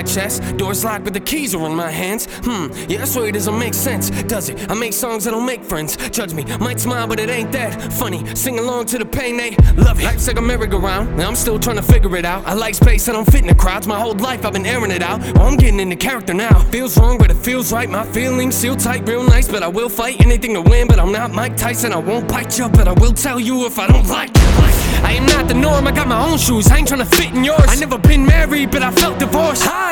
chest. Doors locked but the keys are in my hands. Yeah, that's why it doesn't make sense, does it? I make songs that don't make friends. Judge me, might smile but it ain't that funny. Sing along to the pain, they love it. Life's like a merry-go-round, and I'm still trying to figure it out. I like space, I don't fit in the crowds. My whole life I've been airing it out. Oh, I'm getting into character now. Feels wrong but it feels right. My feelings seal tight, real nice, but I will fight anything to win. But I'm not Mike Tyson, I won't bite you, but I will tell you if I don't like it. I am not the norm, I got my own shoes, I ain't trying to fit in yours. I never been married but I felt divorced. Hi,